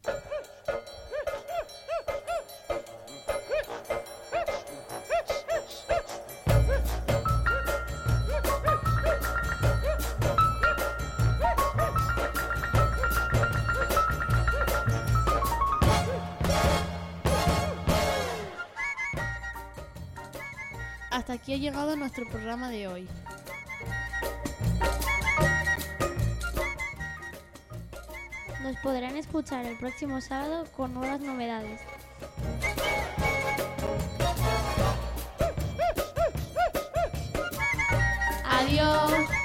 Hasta aquí ha llegado nuestro programa de hoy. Nos podrán escuchar el próximo sábado con nuevas novedades. Adiós.